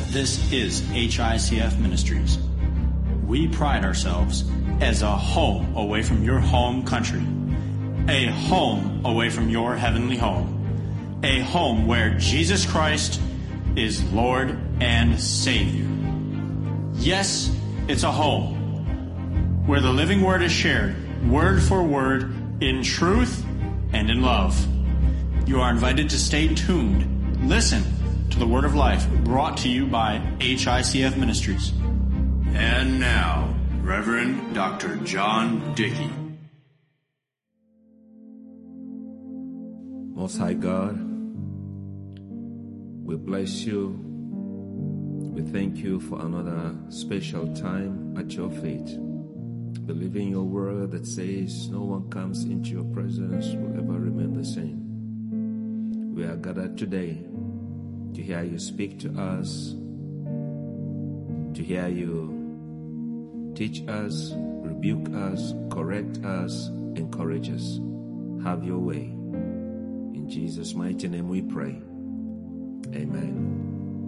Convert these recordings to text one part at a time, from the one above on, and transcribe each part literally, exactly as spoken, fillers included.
This is H I C F Ministries. We pride ourselves as a home away from your home country, a home away from your heavenly home, a home where Jesus Christ is Lord and Savior. Yes, it's a home where the living word is shared, word for word, in truth and in love. You are invited to stay tuned. Listen to the Word of Life, brought to you by H I C F Ministries. And now, Reverend Doctor John Dickey. Most High God, we bless you. We thank you for another special time at your feet. Believing your word that says no one comes into your presence will ever remain the same. We are gathered today to hear you speak to us, to hear you teach us, rebuke us, correct us, encourage us. Have your way. In Jesus' mighty name we pray. Amen.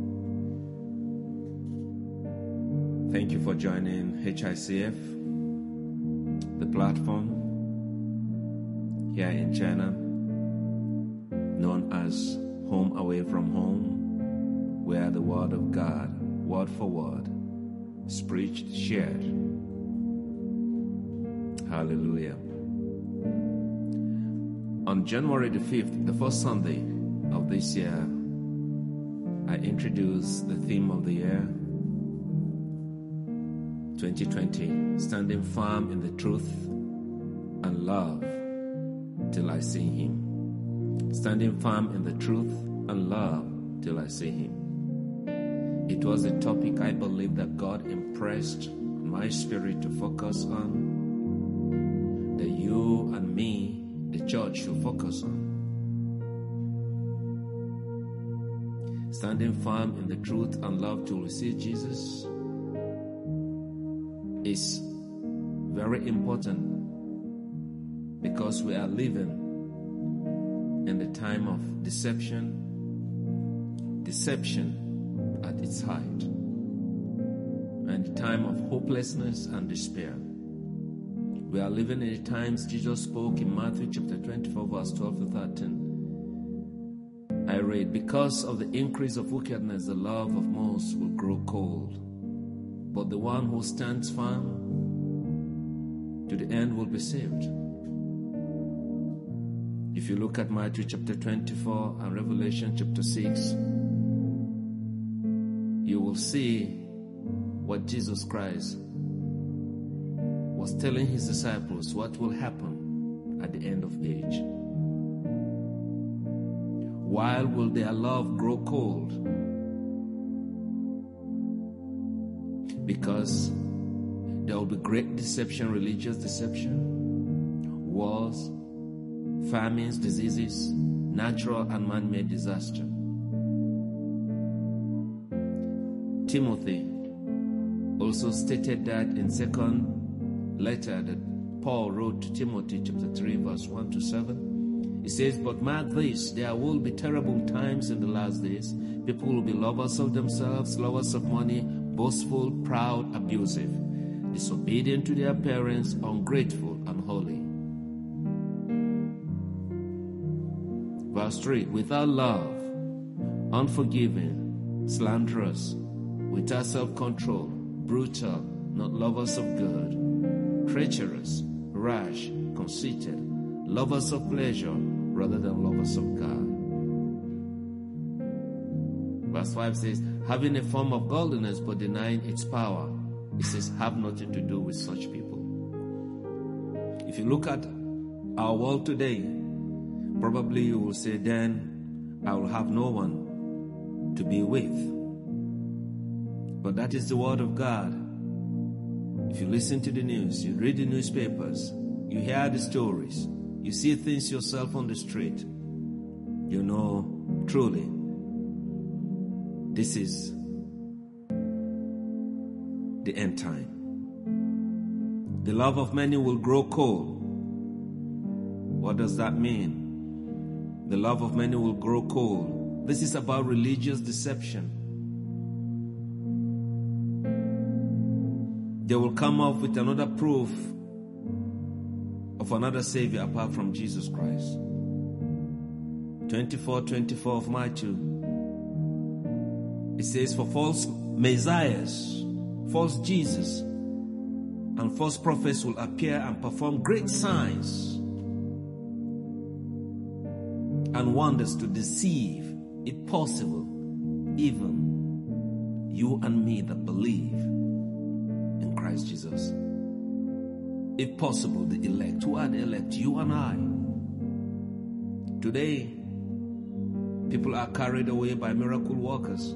Thank you for joining H I C F, the platform here in China, known as Home Away from Home, where the Word of God, word for word, is preached, shared. Hallelujah. On January the fifth, the first Sunday of this year, I introduced the theme of the year, twenty twenty, standing firm in the truth and love till I see Him. Standing firm in the truth and love till I see Him. It was a topic I believe that God impressed on my spirit to focus on, that you and me, the church, should focus on. Standing firm in the truth and love till we see Jesus is very important, because we are living in the time of deception, deception at its height, and the time of hopelessness and despair. We are living in the times Jesus spoke in Matthew chapter twenty-four, verse twelve to thirteen. I read, because of the increase of wickedness, the love of most will grow cold, but the one who stands firm to the end will be saved. If you look at Matthew chapter twenty-four and Revelation chapter six, you will see what Jesus Christ was telling his disciples what will happen at the end of age. While will their love grow cold? Because there will be great deception, religious deception, wars, famines, diseases, natural and man-made disaster. Timothy also stated that in second letter that Paul wrote to Timothy, chapter three, verse one to seven. He says, but mark this, there will be terrible times in the last days. People will be lovers of themselves, lovers of money, boastful, proud, abusive, disobedient to their parents, ungrateful, unholy. Verse three, without love, unforgiving, slanderous, without self-control, brutal, not lovers of good, treacherous, rash, conceited, lovers of pleasure rather than lovers of God. Verse five says, having a form of godliness but denying its power. It says, have nothing to do with such people. If you look at our world today, probably you will say, then I will have no one to be with. But that is the word of God. If you listen to the news, you read the newspapers, you hear the stories, you see things yourself on the street, you know truly this is the end time. The love of many will grow cold. What does that mean? The love of many will grow cold. This is about religious deception. they will come up with another proof of another Savior apart from Jesus Christ. twenty-four twenty-four of Matthew. It says, for false messiahs, false Jesus, and false prophets will appear and perform great signs and wonders to deceive, if possible, even you and me that believe in Christ Jesus. If possible, the elect. Who are the elect? You and I. Today, people are carried away by miracle workers,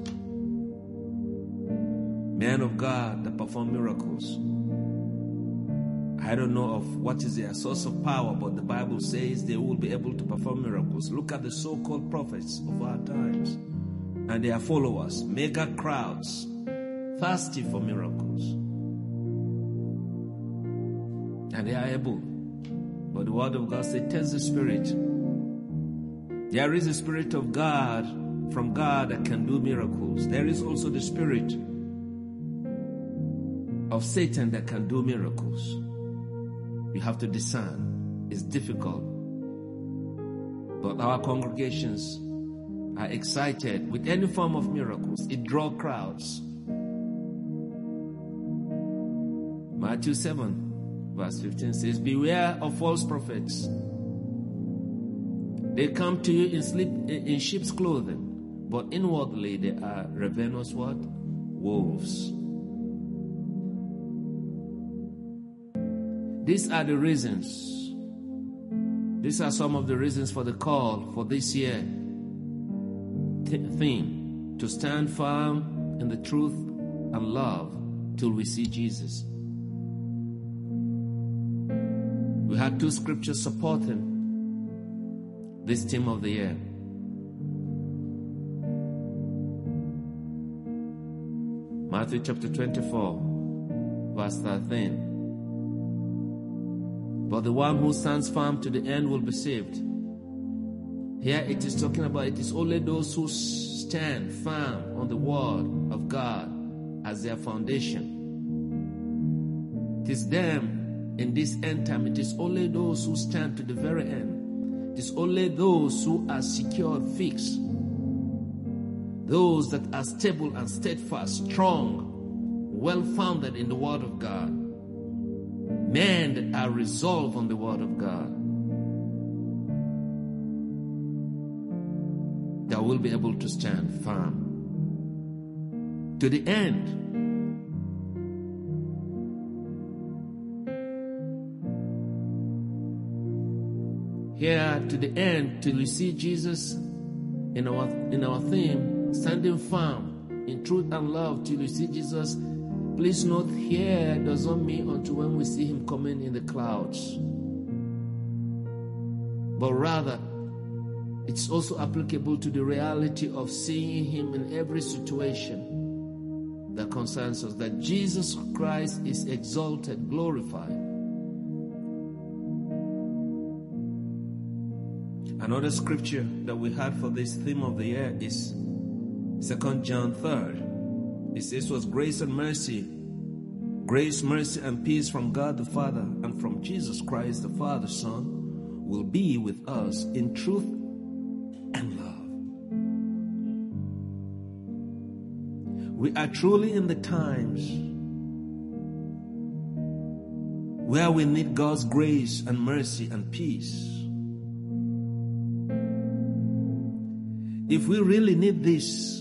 men of God that perform miracles. I don't know of what is their source of power, but the Bible says they will be able to perform miracles. Look at the so-called prophets of our times and their followers, mega crowds, thirsty for miracles. And they are able. But the word of God says, test the spirit. There is a spirit of God, from God, that can do miracles. There is also the spirit of Satan that can do miracles. You have to discern. It's difficult. But our congregations are excited with any form of miracles. It draws crowds. Matthew seven, verse fifteen says, beware of false prophets. They come to you in, sleep, in sheep's clothing, but inwardly they are ravenous what? Wolves. These are the reasons. These are some of the reasons for the call for this year theme, to stand firm in the truth and love till we see Jesus. We had two scriptures supporting this theme of the year. Matthew chapter twenty-four, verse thirteen. But the one who stands firm to the end will be saved. Here it is talking about it is only those who stand firm on the word of God as their foundation. It is them in this end time. It is only those who stand to the very end. It is only those who are secure, fixed. Those that are stable and steadfast, strong, well-founded in the word of God. Men that are resolved on the word of God, that will be able to stand firm to the end. Here to the end, till we see Jesus in our in our theme, standing firm in truth and love till we see Jesus. Please note, here does not mean until when we see him coming in the clouds. But rather, it's also applicable to the reality of seeing him in every situation that concerns us, that Jesus Christ is exalted, glorified. Another scripture that we had for this theme of the year is Second John three. It says, was grace and mercy, grace, mercy, and peace from God the Father and from Jesus Christ the Father, Son, will be with us in truth and love. We are truly in the times where we need God's grace and mercy and peace. If we really need this,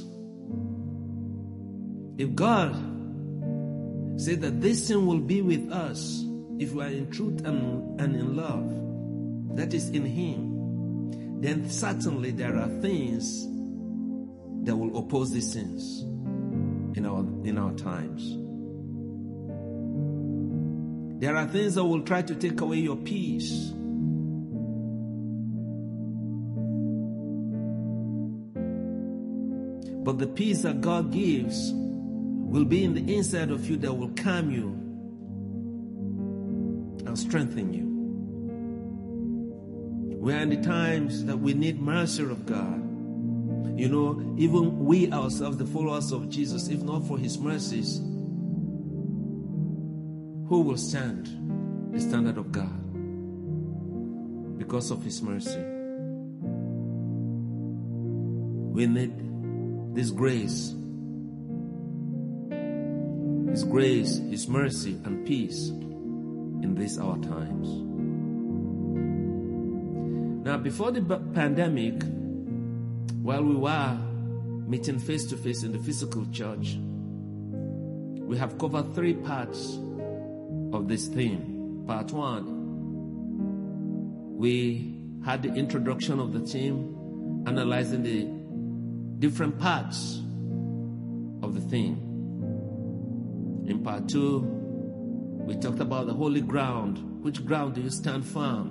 if God said that this thing will be with us, if we are in truth and, and in love, that is in him, then certainly there are things that will oppose these things in our, in our times. There are things that will try to take away your peace. But the peace that God gives will be in the inside of you, that will calm you and strengthen you. We are in the times that we need mercy of God. You know, even we ourselves, the followers of Jesus, if not for his mercies, who will stand the standard of God because of His mercy. We need this grace, His grace, His mercy, and peace in these our times. Now, before the pandemic, while we were meeting face to face in the physical church, we have covered three parts of this theme. Part one, we had the introduction of the theme, analyzing the different parts of the theme. In part two, we talked about the holy ground. Which ground do you stand firm?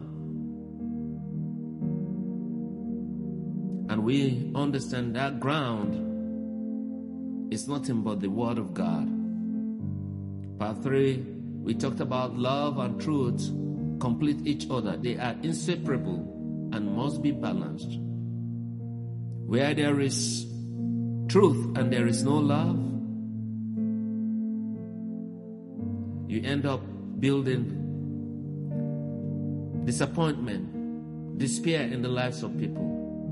And we understand that ground is nothing but the Word of God. Part three, we talked about love and truth complete each other. They are inseparable and must be balanced. Where there is truth and there is no love, you end up building disappointment, despair in the lives of people.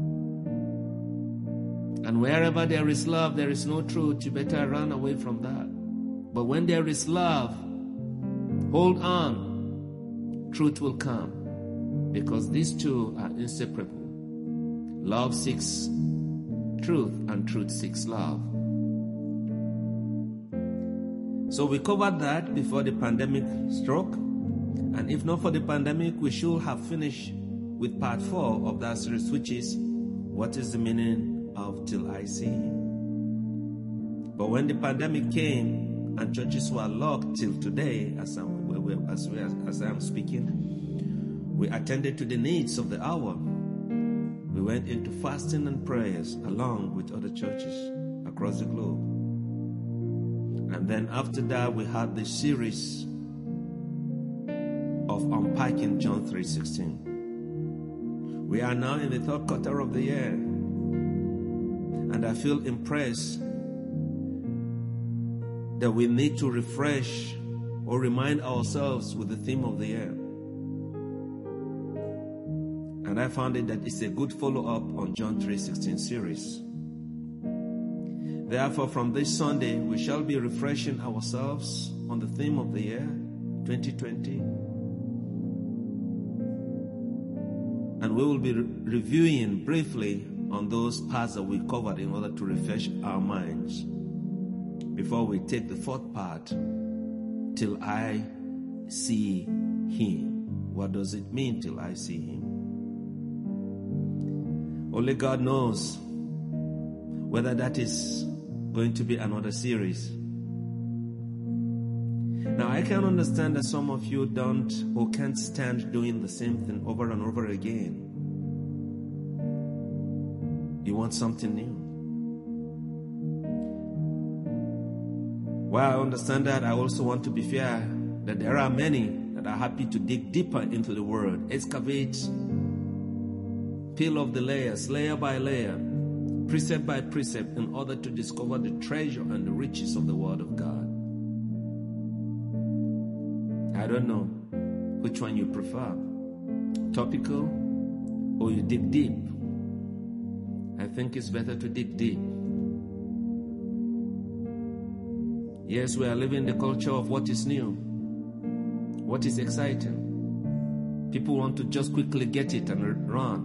And wherever there is love, there is no truth. You better run away from that. But when there is love, hold on. Truth will come. Because these two are inseparable. Love seeks truth and truth seeks love. So we covered that before the pandemic struck. And if not for the pandemic, we should have finished with part four of that series, which is, what is the meaning of till I see Him? But when the pandemic came and churches were locked till today, as I'm, as, we, as I am speaking, we attended to the needs of the hour. We went into fasting and prayers along with other churches across the globe. And then after that, we had the series of unpacking John three sixteen. We are now in the third quarter of the year. And I feel impressed that we need to refresh or remind ourselves with the theme of the year. And I found it that it's a good follow-up on John three sixteen series. Therefore, from this Sunday, we shall be refreshing ourselves on the theme of the year, twenty twenty. And we will be re- reviewing briefly on those parts that we covered in order to refresh our minds before we take the fourth part, till I see Him. What does it mean, till I see Him? Only God knows whether that is going to be another series. Now, I can understand that some of you don't or can't stand doing the same thing over and over again. You want something new. While I understand that, I also want to be fair that there are many that are happy to dig deeper into the Word, excavate, peel off the layers, layer by layer, precept by precept, in order to discover the treasure and the riches of the Word of God. I don't know which one you prefer, topical or you dig deep. I think it's better to dig deep. Yes, we are living the culture of what is new, what is exciting. People want to just quickly get it and run.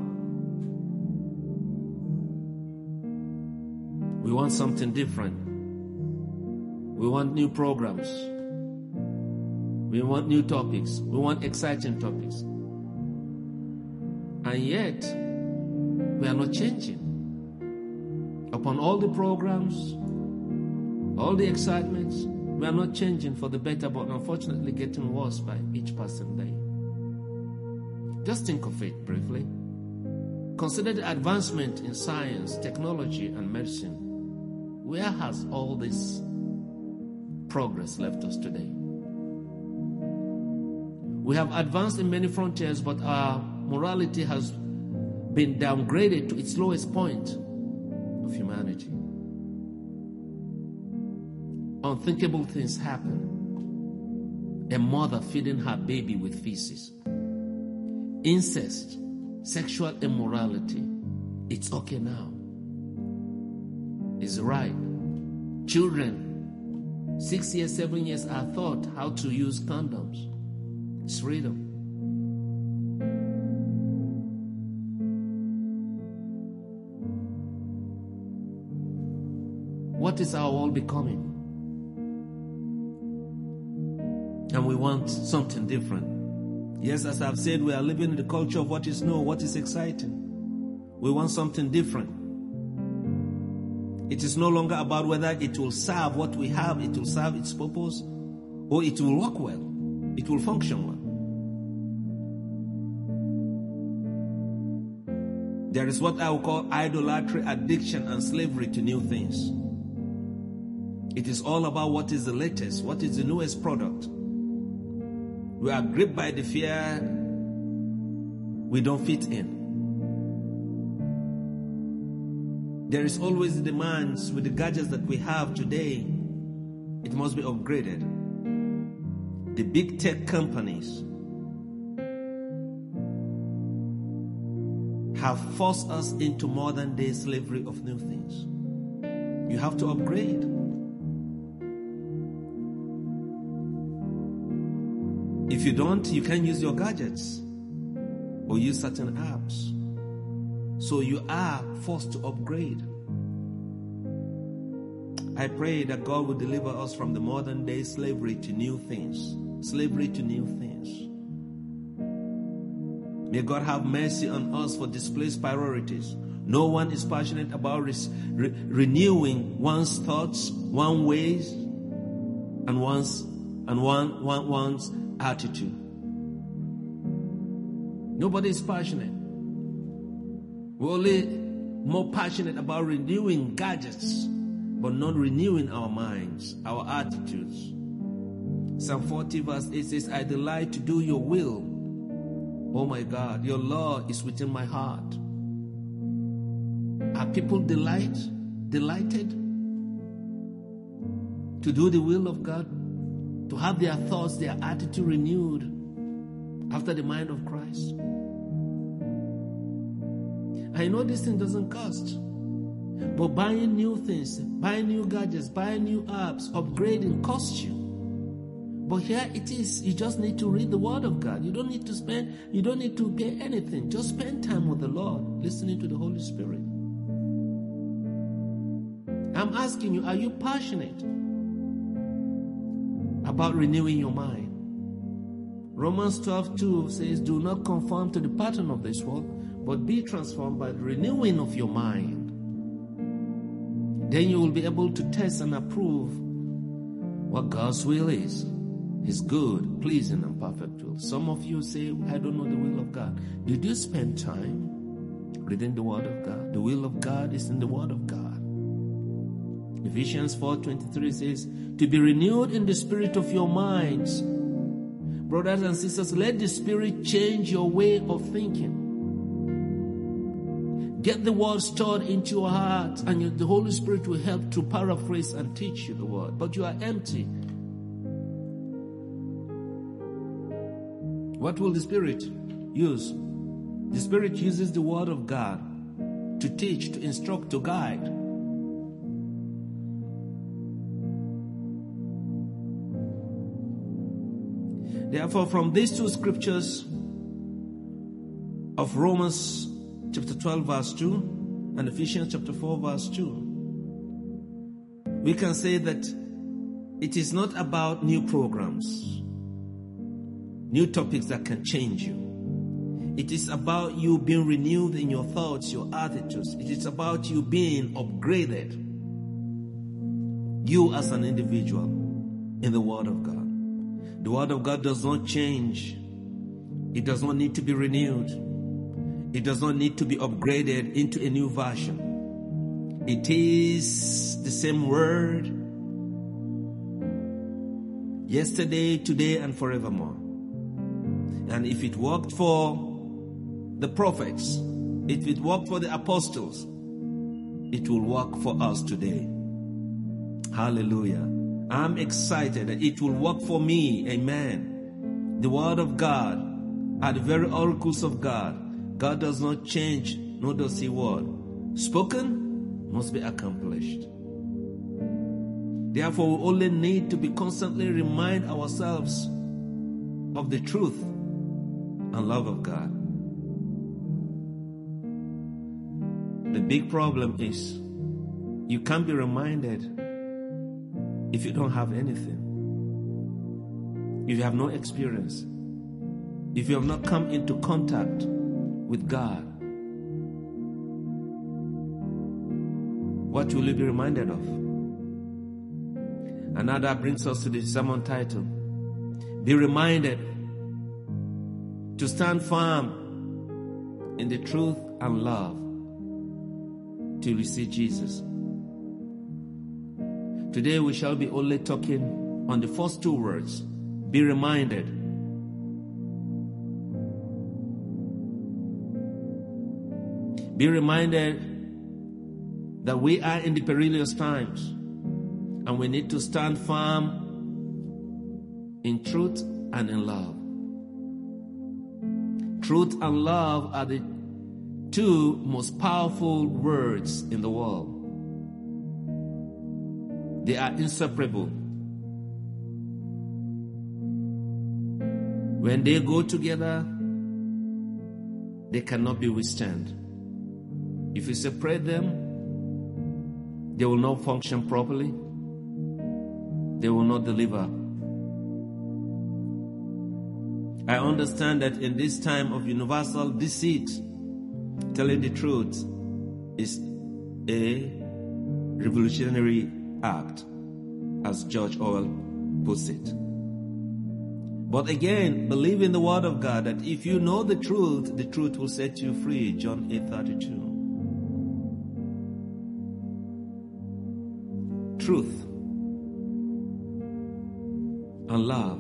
We want something different. We want new programs. We want new topics. We want exciting topics. And yet, we are not changing. Upon all the programs, all the excitements, we are not changing for the better, but unfortunately getting worse by each passing day. Just think of it briefly. Consider the advancement in science, technology, and medicine. Where has all this progress left us today? We have advanced in many frontiers, but our morality has been downgraded to its lowest point of humanity. Unthinkable things happen. A mother feeding her baby with feces. Incest, sexual immorality. It's okay now. It's right. Children, six years, seven years, are taught how to use condoms. It's freedom. What is our world becoming? And we want something different. Yes, as I've said, we are living in the culture of what is new, what is exciting. We want something different. It is no longer about whether it will serve what we have, it will serve its purpose, or it will work well, it will function well. There is what I will call idolatry, addiction, and slavery to new things. It is all about what is the latest, what is the newest product. We are gripped by the fear we don't fit in. There is always the demands with the gadgets that we have today. It must be upgraded. The big tech companies have forced us into modern day slavery of new things. You have to upgrade. If you don't, you can't use your gadgets or use certain apps. So you are forced to upgrade. I pray that God will deliver us from the modern day slavery to new things. Slavery to new things. May God have mercy on us for displaced priorities. No one is passionate about re- re- renewing one's thoughts, one's ways, and one's and one, one one's attitude. Nobody is passionate. We're only more passionate about renewing gadgets, but not renewing our minds, our attitudes. Psalm forty verse eight says, I delight to do your will. Oh my God, your law is within my heart. Are people delight, delighted to do the will of God? To have their thoughts, their attitude renewed after the mind of Christ? I know this thing doesn't cost, but buying new things, buying new gadgets, buying new apps, upgrading costs you. But here it is. You just need to read the Word of God. You don't need to spend, you don't need to pay anything. Just spend time with the Lord, listening to the Holy Spirit. I'm asking you, are you passionate about renewing your mind? Romans twelve two says, do not conform to the pattern of this world, but be transformed by the renewing of your mind. Then you will be able to test and approve what God's will is. His good, pleasing, and perfect will. Some of you say, I don't know the will of God. Did you spend time reading the Word of God? The will of God is in the Word of God. Ephesians four twenty-three says, to be renewed in the spirit of your minds. Brothers and sisters, let the Spirit change your way of thinking. Get the Word stored into your heart, and the Holy Spirit will help to paraphrase and teach you the Word. But you are empty. What will the Spirit use? The Spirit uses the Word of God to teach, to instruct, to guide. Therefore, from these two scriptures of Romans chapter twelve verse two and Ephesians chapter four verse two, we can say that it is not about new programs, new topics that can change you. It is about you being renewed in your thoughts, your attitudes. It is about you being upgraded, you as an individual, in the Word of God. The Word of God does not change. It does not need to be renewed. It does not need to be upgraded into a new version. It is the same Word yesterday, today, and forevermore. And if it worked for the prophets, if it worked for the apostles, it will work for us today. Hallelujah. I'm excited that it will work for me. Amen. The word of God are the very oracles of God. God does not change, nor does he what? Spoken must be accomplished. Therefore, we only need to be constantly remind ourselves of the truth and love of God. The big problem is you can't be reminded if you don't have anything. If you have no experience. If you have not come into contact with God. What will you be reminded of? And now that brings us to the sermon title. Be reminded to stand firm in the truth and love till you see Jesus. Today we shall be only talking on the first two words. Be reminded. Be reminded that we are in the perilous times and we need to stand firm in truth and in love. Truth and love are the two most powerful words in the world. They are inseparable. When they go together, they cannot be withstood. If you separate them, they will not function properly. They will not deliver. I understand that in this time of universal deceit, telling the truth is a revolutionary act, as George Orwell puts it. But again, believe in the word of God that if you know the truth, the truth will set you free. John eight thirty-two. Truth and love.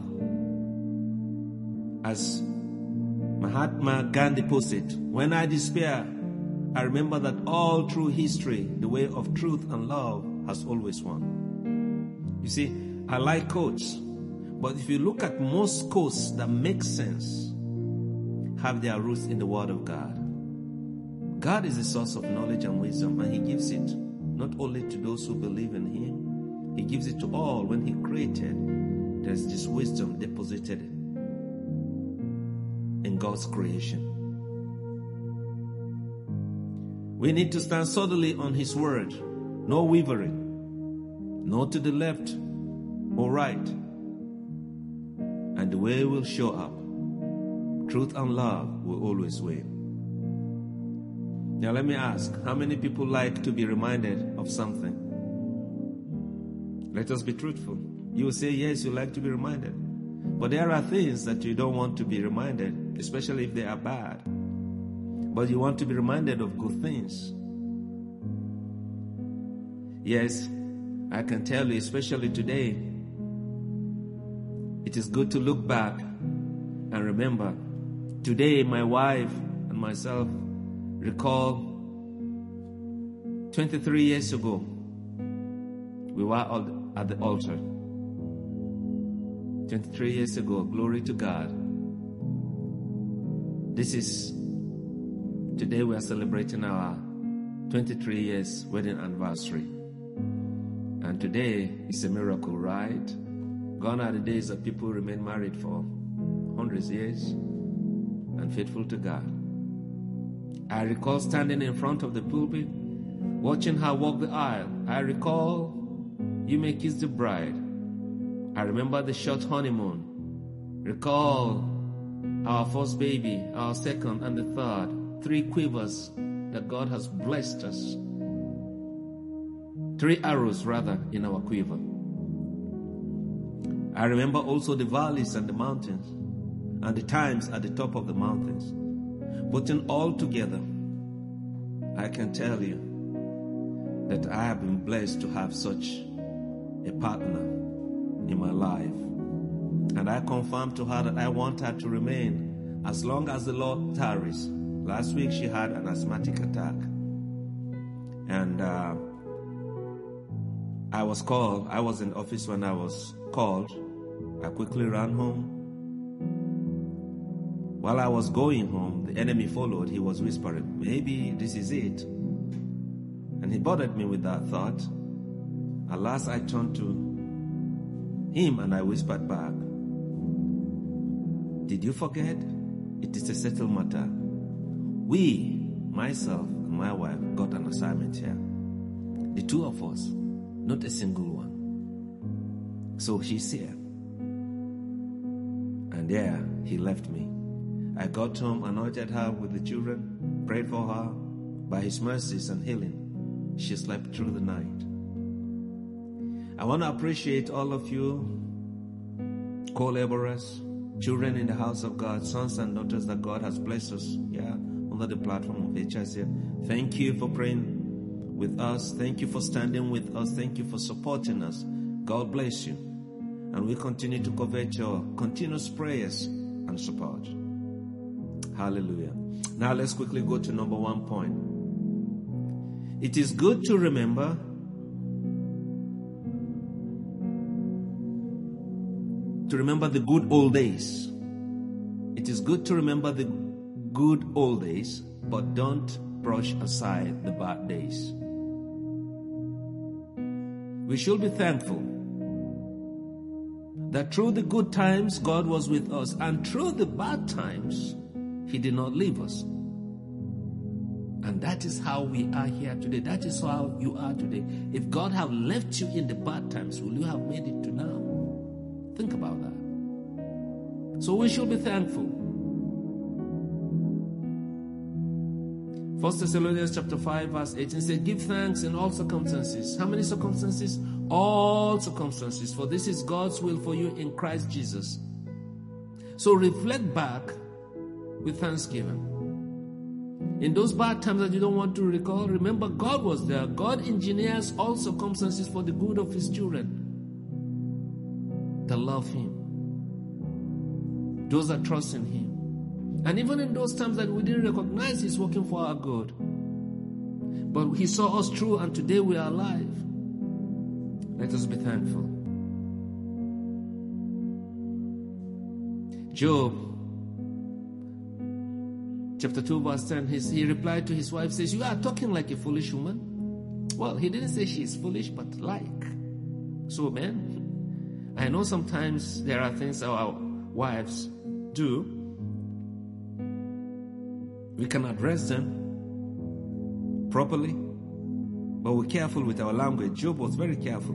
As Mahatma Gandhi puts it, when I despair, I remember that all through history, the way of truth and love has always won. You see, I like quotes, but if you look at most quotes that make sense, have their roots in the Word of God. God is the source of knowledge and wisdom, and He gives it not only to those who believe in Him, He gives it to all. When He created, there's this wisdom deposited in God's creation. We need to stand solidly on His word, no wavering, no to the left or right. And the way will show up. Truth and love will always win. Now let me ask, how many people like to be reminded of something? Let us be truthful. You will say, yes, you like to be reminded. But there are things that you don't want to be reminded, especially if they are bad. But you want to be reminded of good things. Yes, I can tell you, especially today, it is good to look back and remember. Today, my wife and myself recall twenty-three years ago, we were at the altar. twenty-three years ago, glory to God. This is, today we are celebrating our twenty-three years wedding anniversary. And today is a miracle, right? Gone are the days that people remain married for hundreds of years and faithful to God. I recall standing in front of the pulpit, watching her walk the aisle. I recall you may kiss the bride. I remember the short honeymoon. Recall our first baby, our second and the third. Three quivers that God has blessed us. Three arrows, rather, in our quiver. I remember also the valleys and the mountains, and the times at the top of the mountains. Putting all together, I can tell you that I have been blessed to have such a partner in my life. And I confirmed to her that I want her to remain as long as the Lord tarries. Last week she had an asthmatic attack. And uh, I was called. I was in office when I was called. I quickly ran home. While I was going home, the enemy followed. He was whispering, maybe this is it. And he bothered me with that thought. At last I turned to him and I whispered back, did you forget? It is a settled matter. We, myself and my wife, got an assignment here. The two of us, not a single one. So she's here. And there, he left me. I got home, anointed her with the children, prayed for her. By his mercies and healing, she slept through the night. I want to appreciate all of you, co-laborers, children in the house of God, sons and daughters that God has blessed us, yeah, under the platform of H I C F. Thank you for praying with us. Thank you for standing with us. Thank you for supporting us. God bless you. And we continue to covet your continuous prayers and support. Hallelujah. Now let's quickly go to number one point. It is good to remember to remember the good old days. It is good to remember the good old days, but don't brush aside the bad days. We should be thankful that through the good times, God was with us, and through the bad times, He did not leave us. And that is how we are here today. That is how you are today. If God had left you in the bad times, will you have made it to now? Think about that. So we should be thankful. First Thessalonians chapter five verse eighteen says, give thanks in all circumstances. How many circumstances? All circumstances. For this is God's will for you in Christ Jesus. So reflect back with thanksgiving. In those bad times that you don't want to recall, remember God was there. God engineers all circumstances for the good of His children that love Him, those that trust in Him. And even in those times that we didn't recognize He's working for our good, but He saw us through, and today we are alive. Let us be thankful. Job chapter two verse ten, he, he replied to his wife, says, you are talking like a foolish woman. Well, he didn't say she is foolish, but like. So man, I know sometimes there are things our wives do. We can address them properly, but we're careful with our language. Job was very careful.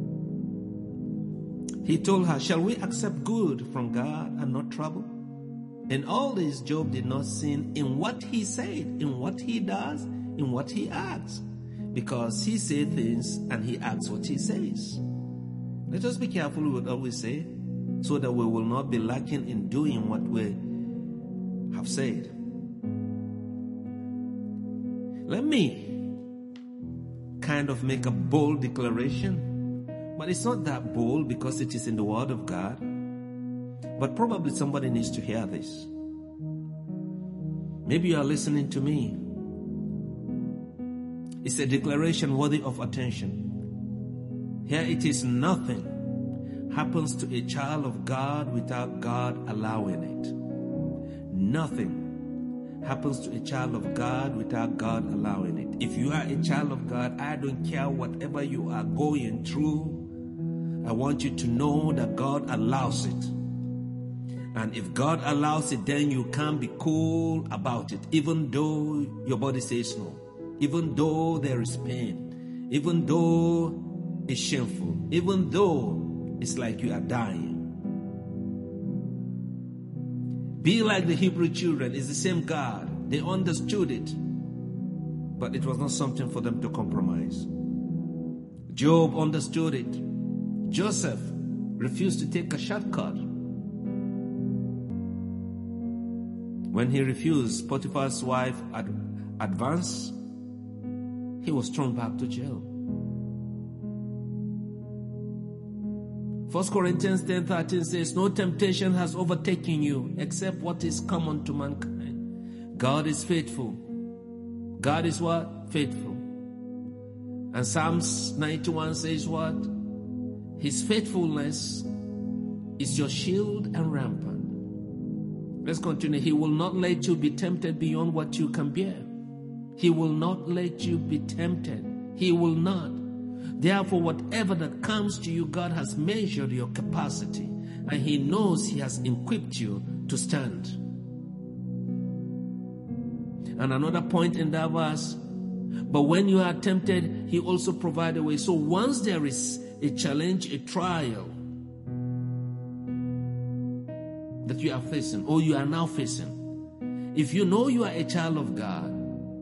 He told her, shall we accept good from God and not trouble? In all this, Job did not sin in what he said, in what he does, in what he acts, because he says things and he acts what he says. Let us be careful with what we say, so that we will not be lacking in doing what we have said. Let me kind of make a bold declaration, but it's not that bold because it is in the Word of God. But probably somebody needs to hear this. Maybe you are listening to me. It's a declaration worthy of attention. Here it is: nothing happens to a child of God without God allowing it. Nothing happens to a child of God without God allowing it. If you are a child of God, I don't care whatever you are going through. I want you to know that God allows it. And if God allows it, then you can be cool about it, even though your body says no, even though there is pain, even though it's shameful, even though it's like you are dying. Be like the Hebrew children. It's the same God. They understood it, but it was not something for them to compromise. Job understood it. Joseph refused to take a shortcut. When he refused Potiphar's wife ad- advance, he was thrown back to jail. First Corinthians ten thirteen says, no temptation has overtaken you except what is common to mankind. God is faithful. God is what? Faithful. And Psalms ninety-one says what? His faithfulness is your shield and rampart. Let's continue. He will not let you be tempted beyond what you can bear. He will not let you be tempted. He will not. Therefore, whatever that comes to you, God has measured your capacity, and He knows He has equipped you to stand. And another point in that verse, but when you are tempted, He also provides a way. So once there is a challenge, a trial that you are facing, or you are now facing, if you know you are a child of God,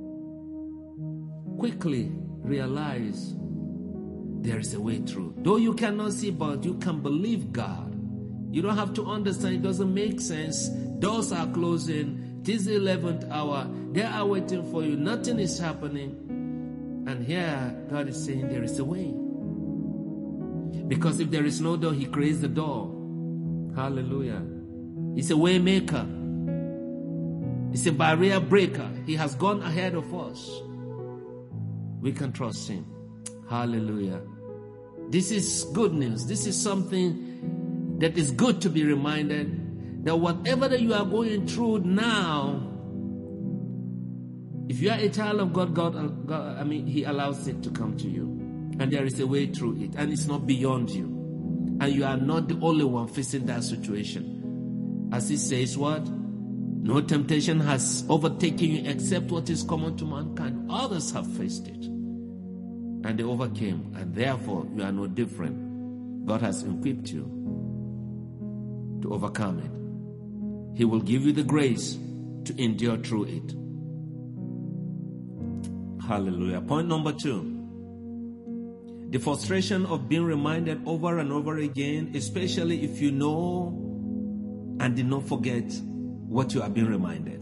quickly realize there is a way through. Though you cannot see, but you can believe God. You don't have to understand. It doesn't make sense. Doors are closing. It is the eleventh hour. They are waiting for you. Nothing is happening. And here, God is saying there is a way. Because if there is no door, He creates the door. Hallelujah. He's a way maker. He's a barrier breaker. He has gone ahead of us. We can trust Him. Hallelujah. This is good news. This is something that is good to be reminded that whatever that you are going through now, if you are a child of God, God, God, I mean, He allows it to come to you. And there is a way through it. And it's not beyond you. And you are not the only one facing that situation. As He says what? No temptation has overtaken you except what is common to mankind. Others have faced it. And they overcame. And therefore, you are no different. God has equipped you to overcome it. He will give you the grace to endure through it. Hallelujah. Point number two. The frustration of being reminded over and over again, especially if you know and did not forget what you are being reminded.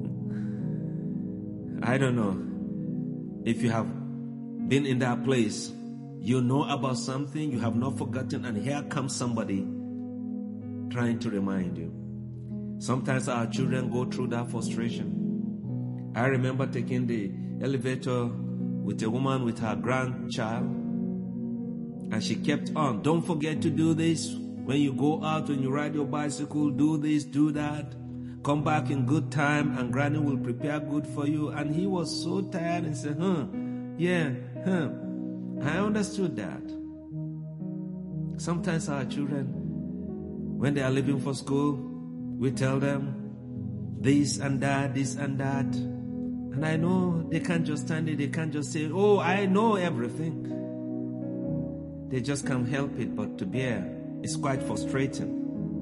I don't know if you have been in that place. You know about something, you have not forgotten, and here comes somebody trying to remind you. Sometimes our children go through that frustration. I remember taking the elevator with a woman with her grandchild, and she kept on, don't forget to do this. When you go out, when you ride your bicycle, do this, do that. Come back in good time, and Granny will prepare good for you. And he was so tired and said, huh, yeah, huh. I understood that. Sometimes our children, when they are leaving for school, we tell them this and that, this and that. And I know they can't just stand it. They can't just say, oh, I know everything. They just can't help it but to bear. It's quite frustrating.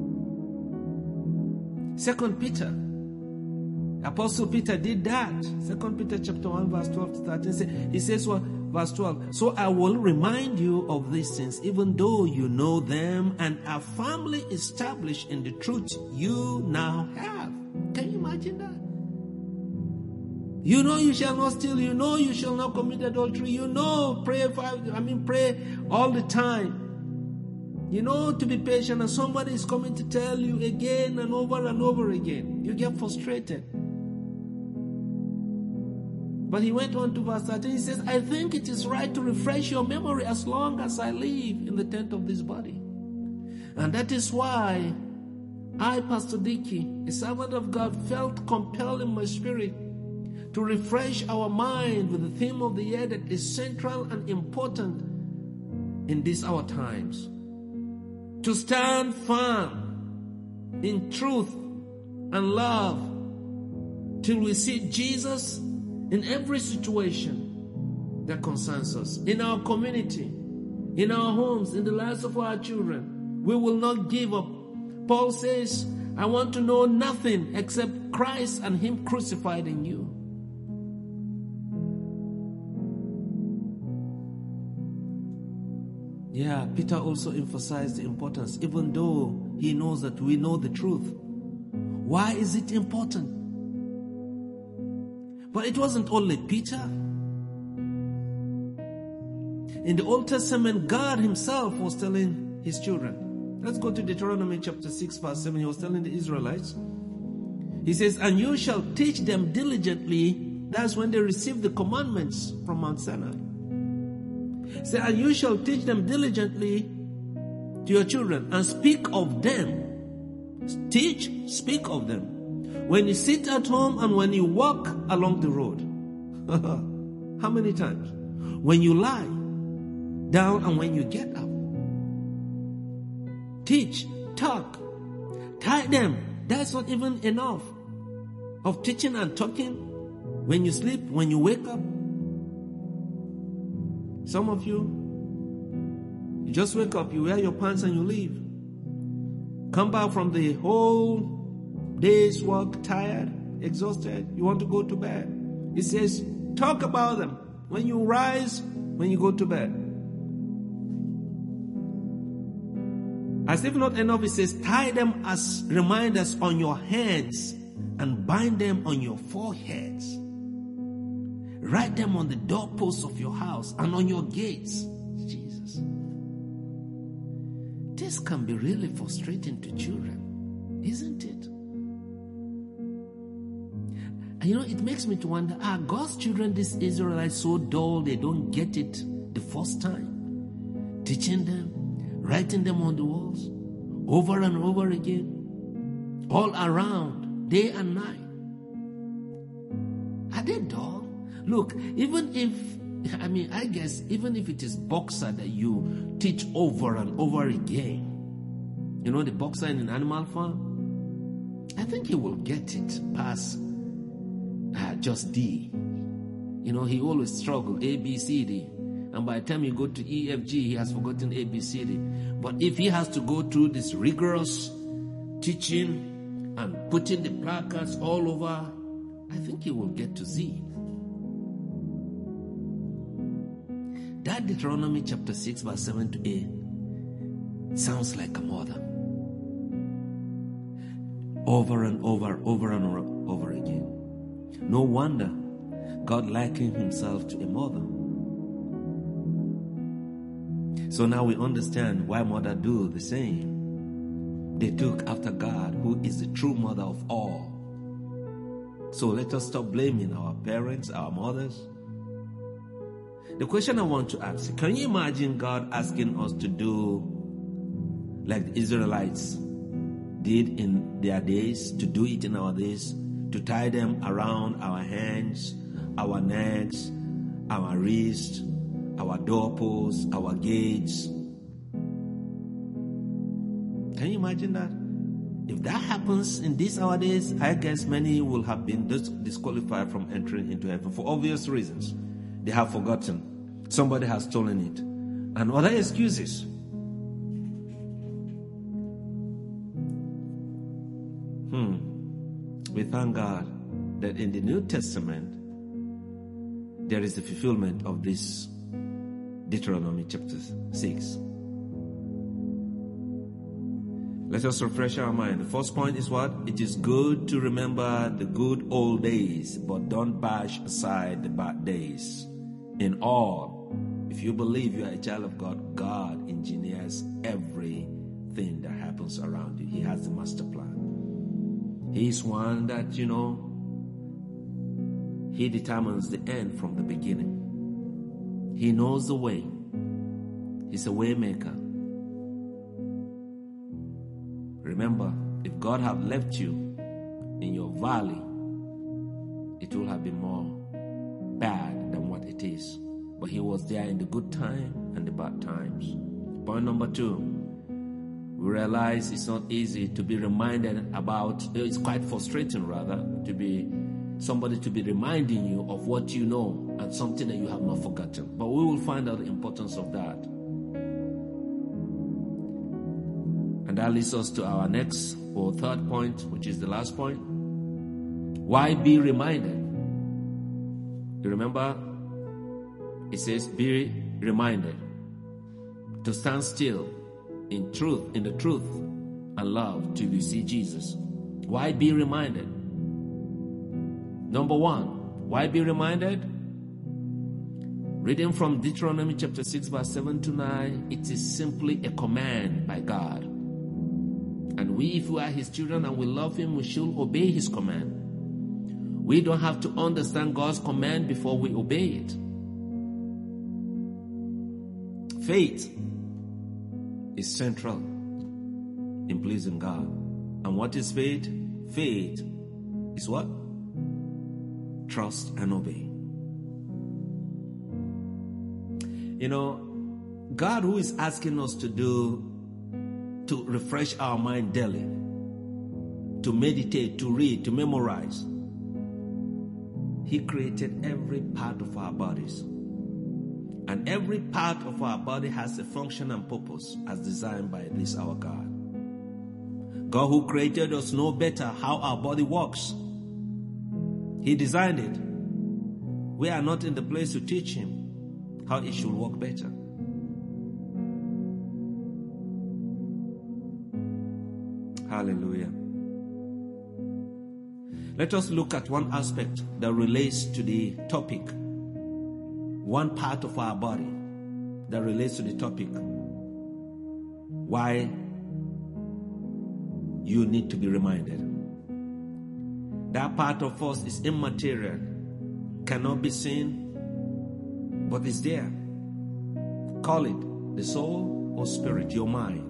Second Peter. Apostle Peter did that. Second Peter chapter one, verse twelve to thirteen. He says what? Verse twelve. So I will remind you of these things, even though you know them and are firmly established in the truth you now have. Can you imagine that? You know you shall not steal. You know you shall not commit adultery. You know pray five, I mean pray all the time. You know to be patient, and somebody is coming to tell you again and over and over again. You get frustrated. But he went on to verse thirteen. He says, I think it is right to refresh your memory as long as I live in the tent of this body. And that is why I, Pastor Dickey, a servant of God, felt compelled in my spirit to refresh our mind with the theme of the year that is central and important in these our times. To stand firm in truth and love till we see Jesus in every situation that concerns us, in our community, in our homes, in the lives of our children. We will not give up. Paul says, I want to know nothing except Christ and Him crucified in you. Yeah, Peter also emphasized the importance, even though he knows that we know the truth. Why is it important? But it wasn't only Peter. In the Old Testament, God Himself was telling His children. Let's go to Deuteronomy chapter six, verse seven. He was telling the Israelites. He says, and you shall teach them diligently. That's when they received the commandments from Mount Sinai. Say, and you shall teach them diligently to your children, and speak of them. Teach, speak of them. When you sit at home and when you walk along the road. How many times? When you lie down and when you get up. Teach, talk, tie them. That's not even enough of teaching and talking. When you sleep, when you wake up. Some of you, you just wake up, you wear your pants and you leave. Come back from the whole day's work, tired, exhausted. You want to go to bed. It says, talk about them. When you rise, when you go to bed. As if not enough, it says, tie them as reminders on your hands and bind them on your foreheads. Write them on the doorposts of your house and on your gates. Jesus. This can be really frustrating to children, isn't it? And you know, it makes me to wonder, are God's children, these Israelites, so dull they don't get it the first time? Teaching them, writing them on the walls, over and over again, all around, day and night. Are they dull? Look, even if, I mean, I guess, even if it is boxer that you teach over and over again, you know, the boxer in an animal farm, I think he will get it past uh, just D. You know, he always struggled, A, B, C, D. And by the time you go to E, F, G, he has forgotten A, B, C, D. But if he has to go through this rigorous teaching and putting the placards all over, I think he will get to Z. That Deuteronomy chapter six verse seven to eight sounds like a mother. Over and over, over and over again. No wonder God likened himself to a mother. So now we understand why mother do the same. They took after God, who is the true mother of all. So let us stop blaming our parents, our mothers. The question I want to ask, can you imagine God asking us to do like the Israelites did in their days, to do it in our days, to tie them around our hands, our necks, our wrists, our doorposts, our gates? Can you imagine that? If that happens in these our days, I guess many will have been dis- disqualified from entering into heaven for obvious reasons. They have forgotten. Somebody has stolen it. And other excuses. Hmm. We thank God that in the New Testament, there is the fulfillment of this Deuteronomy chapter six. Let us refresh our mind. The first point is what? It is good to remember the good old days, but don't bash aside the bad days. In all, if you believe you are a child of God, God engineers everything that happens around you. He has the master plan. He is one that, you know, he determines the end from the beginning. He knows the way. He's a way maker. Remember, if God had left you in your valley, it would have been more bad than what it is. But he was there in the good time and the bad times. Point number two, we realize it's not easy to be reminded about, it's quite frustrating rather, to be somebody to be reminding you of what you know and something that you have not forgotten. But we will find out the importance of that. And that leads us to our next or third point, which is the last point. Why be reminded? You remember? It says, be reminded to stand still in truth, in the truth and love till you see Jesus. Why be reminded? Number one, why be reminded? Reading from Deuteronomy chapter six, verse seven to nine, it is simply a command by God. And we, if we are his children and we love him, we should obey his command. We don't have to understand God's command before we obey it. faith is central in pleasing God. And what is faith? Faith is what? Trust and obey. You know, God, who is asking us to do, to refresh our mind daily, to meditate, to read, to memorize, He created every part of our bodies. And every part of our body has a function and purpose as designed by this our God. God who created us knows better how our body works. He designed it. We are not in the place to teach Him how it should work better. Hallelujah. Let us look at one aspect that relates to the topic. One part of our body that relates to the topic. Why you need to be reminded. That part of us is immaterial, cannot be seen, but is there. Call it the soul or spirit, your mind.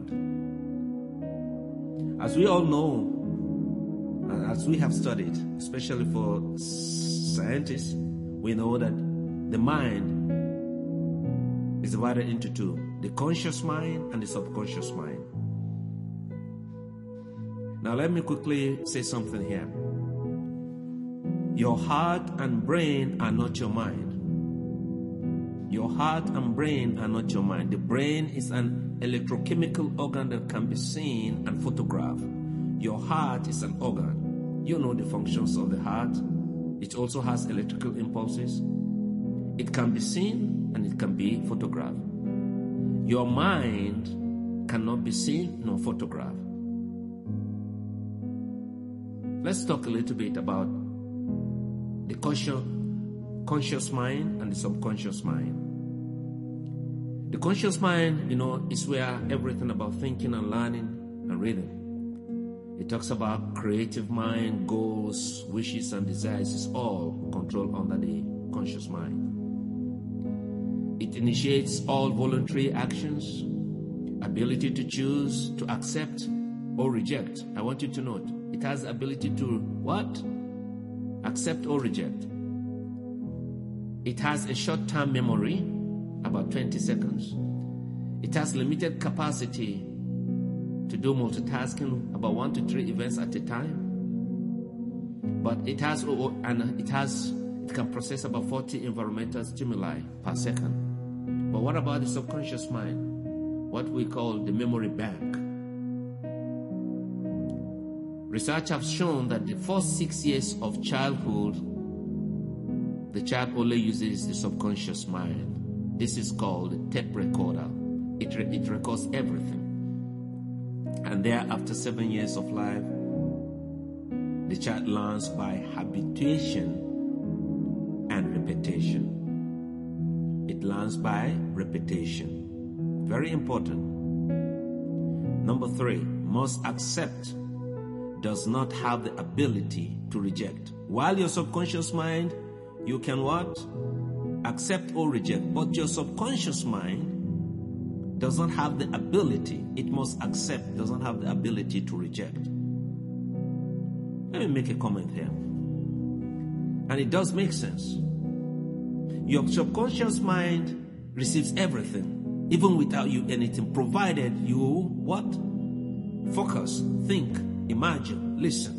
As we all know, as we have studied, especially for scientists, we know that the mind is divided into two, the conscious mind and the subconscious mind. Now let me quickly say something here. Your heart and brain are not your mind. Your heart and brain are not your mind. The brain is an electrochemical organ that can be seen and photographed. Your heart is an organ. You know the functions of the heart. It also has electrical impulses. It can be seen and it can be photographed. Your mind cannot be seen nor photographed. Let's talk a little bit about the conscious, conscious mind and the subconscious mind. The conscious mind, you know, is where everything about thinking and learning and reading. It talks about creative mind, goals, wishes, and desires is all controlled under the conscious mind. It initiates all voluntary actions, ability to choose, to accept or reject. I want you to note, it has the ability to what? Accept or reject. It has a short-term memory, about twenty seconds. It has limited capacity to do multitasking, about one to three events at a time. But it has, and it has, it can process about forty environmental stimuli per second. But what about the subconscious mind? What we call the memory bank. Research has shown that the first six years of childhood, the child only uses the subconscious mind. This is called the tape recorder. It, re- it records everything. And there, after seven years of life, the child learns by habituation and repetition. It learns by repetition. Very important. Number three, must accept does not have the ability to reject. While your subconscious mind, you can what? Accept or reject. But your subconscious mind does not have the ability. It must accept, does not have the ability to reject. Let me make a comment here. And it does make sense. Your subconscious mind receives everything, even without you anything, provided you what? Focus, think, imagine, listen.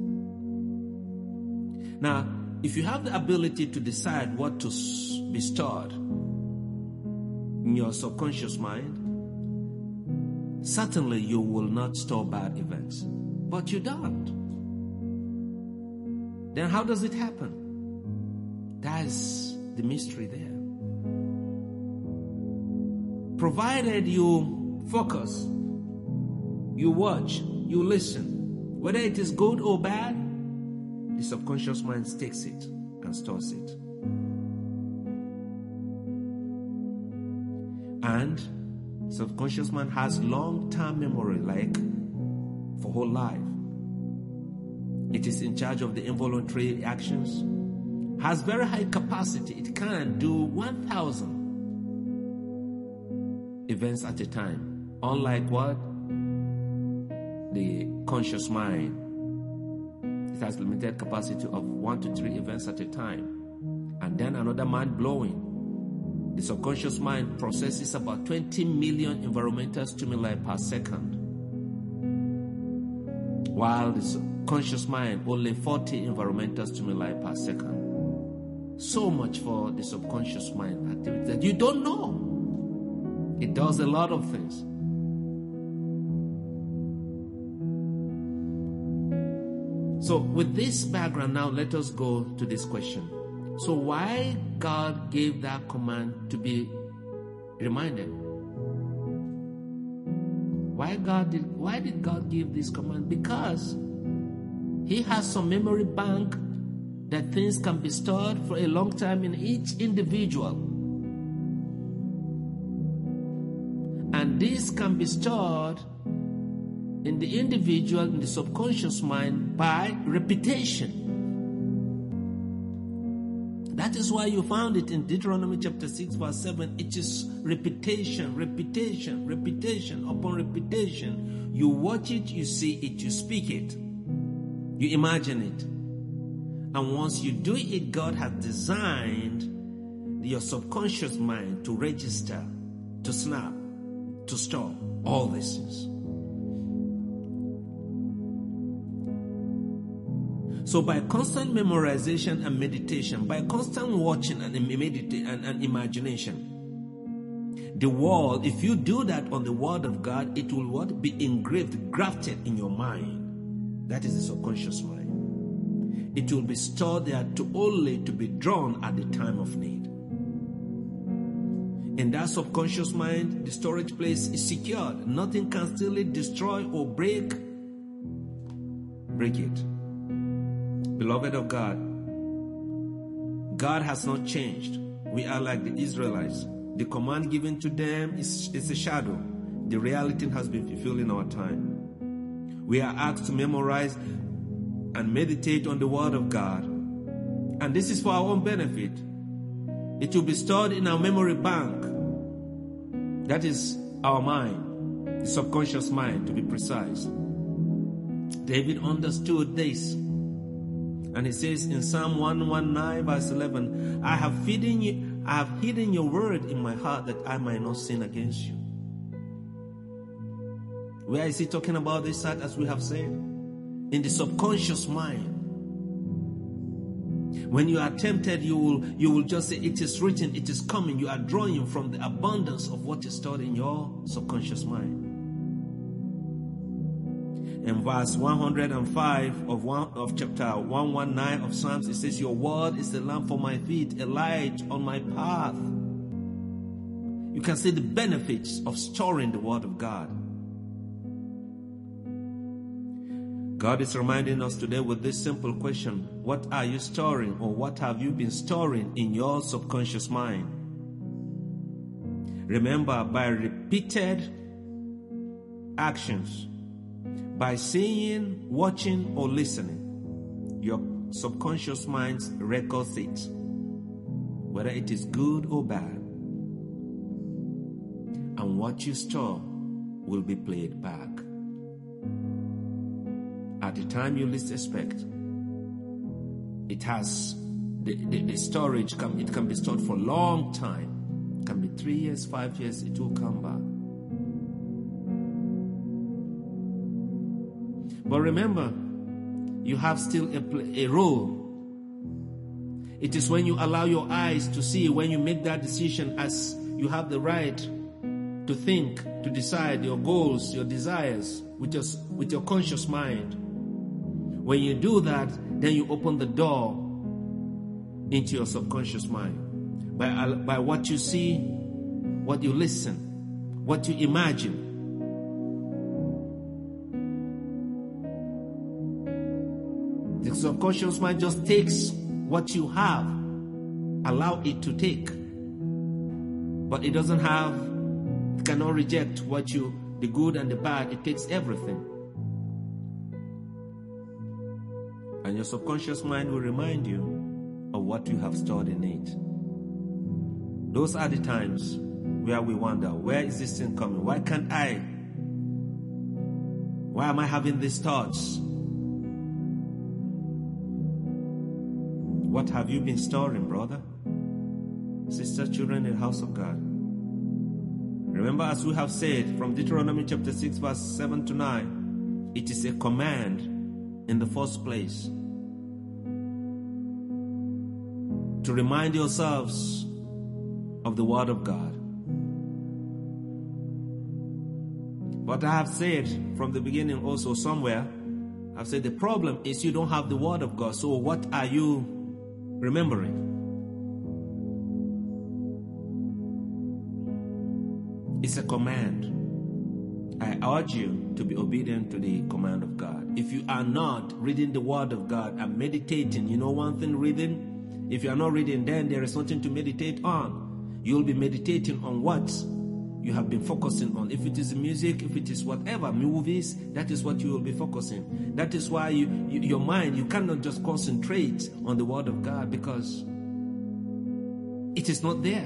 Now, if you have the ability to decide what to be stored in your subconscious mind, certainly you will not store bad events. But you don't. Then how does it happen? That's the mystery there. Provided you focus, you watch, you listen, whether it is good or bad, the subconscious mind takes it and stores it. And subconscious mind has long-term memory, like for whole life. It is in charge of the involuntary actions, has very high capacity. It can do one thousand events at a time. Unlike what? The conscious mind. It has limited capacity of one to three events at a time. And then another mind blowing. The subconscious mind processes about twenty million environmental stimuli per second, while the conscious mind only forty environmental stimuli per second. So much for the subconscious mind activity that you don't know. It does a lot of things. So with this background, now let us go to this question. So why God gave that command to be reminded? Why God did why did God give this command? Because He has some memory bank that things can be stored for a long time in each individual. And this can be stored in the individual, in the subconscious mind, by repetition. That is why you found it in Deuteronomy chapter six verse seven. It is repetition, repetition, repetition upon repetition. You watch it, you see it, you speak it, you imagine it. And once you do it, God has designed your subconscious mind to register, to snap, to store all these things. So by constant memorization and meditation, by constant watching and meditation and, and imagination, the word, if you do that on the word of God, it will what? Be engraved, grafted in your mind. That is the subconscious mind. It will be stored there to only to be drawn at the time of need. In that subconscious mind, the storage place is secured. Nothing can steal it, destroy, or break, break it. Beloved of God, God has not changed. We are like the Israelites. The command given to them is, is a shadow. The reality has been fulfilled in our time. We are asked to memorize and meditate on the word of God. And this is for our own benefit. It will be stored in our memory bank. That is our mind, the subconscious mind, to be precise. David understood this. And it says in Psalm one nineteen verse eleven, I have hidden you, I have hidden your word in my heart that I might not sin against you. Where is he talking about this at, as we have said? In the subconscious mind. When you are tempted, you will, you will just say, it is written, it is coming. You are drawing from the abundance of what is stored in your subconscious mind. In verse one hundred five of one of chapter one nineteen of Psalms, it says, your word is a lamp for my feet, a light on my path. You can see the benefits of storing the word of God. God is reminding us today with this simple question: what are you storing, or what have you been storing in your subconscious mind? Remember, by repeated actions, by seeing, watching, or listening, your subconscious mind records it, whether it is good or bad. And what you store will be played back. At the time you least expect, it has, the, the, the storage, can, it can be stored for a long time. It can be three years, five years, it will come back. But remember, you have still a, a role. It is when you allow your eyes to see, when you make that decision, as you have the right to think, to decide your goals, your desires with your, with your conscious mind. When you do that, then you open the door into your subconscious mind. By, by what you see, what you listen, what you imagine. The subconscious mind just takes what you have, allow it to take. But it doesn't have, it cannot reject what you, the good and the bad. It takes everything. And your subconscious mind will remind you of what you have stored in it. Those are the times where we wonder, where is this thing coming? Why can't I? Why am I having these thoughts? What have you been storing, brother? Sister, children in the house of God. Remember, as we have said from Deuteronomy chapter six, verse seven to nine, it is a command in the first place to remind yourselves of the Word of God. But I have said from the beginning also somewhere, I've said the problem is you don't have the Word of God. So what are you remembering? It's a command. I urge you to be obedient to the command of God. If you are not reading the Word of God and meditating, you know one thing reading? If you are not reading, then there is nothing to meditate on. You'll be meditating on what you have been focusing on. If it is music, if it is whatever, movies, that is what you will be focusing. That is why you, you, your mind, you cannot just concentrate on the Word of God because it is not there.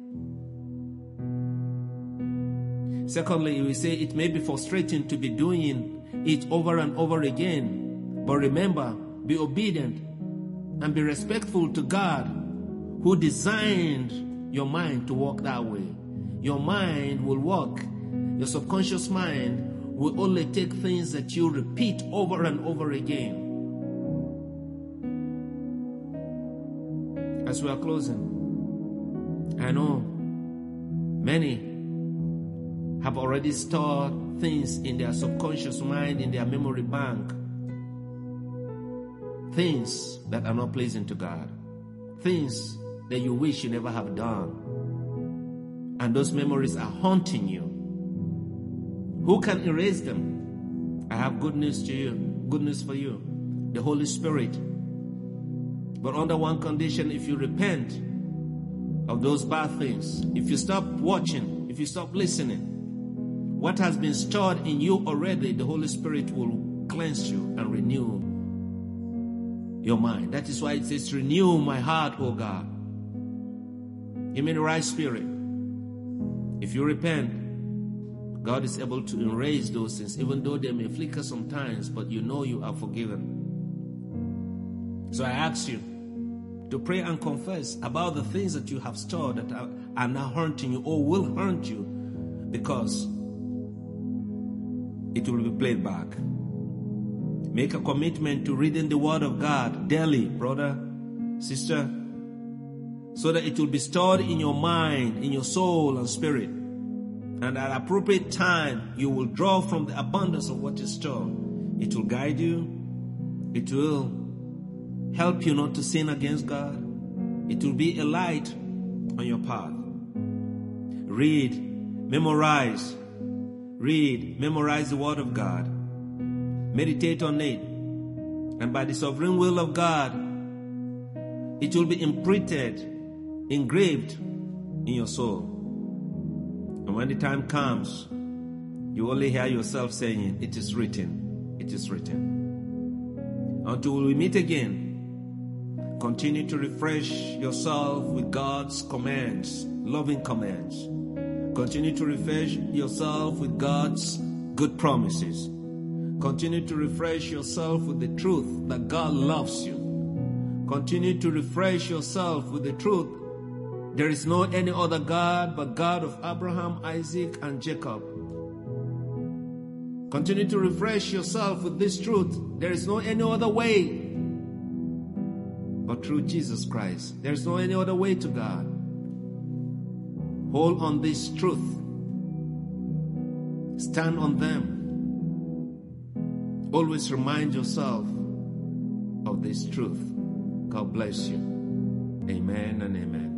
Secondly, we say it may be frustrating to be doing it over and over again. But remember, be obedient and be respectful to God who designed your mind to work that way. Your mind will work. Your subconscious mind will only take things that you repeat over and over again. As we are closing, I know many have already stored things in their subconscious mind, in their memory bank. Things that are not pleasing to God. Things that you wish you never have done. And those memories are haunting you. Who can erase them? I have good news to you. Good news for you. The Holy Spirit. But under one condition, if you repent of those bad things, if you stop watching, if you stop listening, what has been stored in you already, the Holy Spirit will cleanse you and renew your mind. That is why it says, renew my heart, O God. Give me the right spirit. If you repent, God is able to erase those things, even though they may flicker sometimes, but you know you are forgiven. So I ask you to pray and confess about the things that you have stored that are, are now hurting you or will haunt you, because it will be played back. Make a commitment to reading the Word of God daily, brother, sister, so that it will be stored in your mind, in your soul and spirit. And at appropriate time, you will draw from the abundance of what is stored. It will guide you. It will help you not to sin against God. It will be a light on your path. Read, memorize. Read, memorize the Word of God. Meditate on it. And by the sovereign will of God, it will be imprinted, engraved in your soul. And when the time comes, you only hear yourself saying, it is written, it is written. Until we meet again, continue to refresh yourself with God's commands, loving commands. Continue to refresh yourself with God's good promises. Continue to refresh yourself with the truth that God loves you. Continue to refresh yourself with the truth. There is no any other God but God of Abraham, Isaac, and Jacob. Continue to refresh yourself with this truth. There is no any other way but through Jesus Christ. There is no any other way to God. Hold on this truth. Stand on them. Always remind yourself of this truth. God bless you. Amen and amen.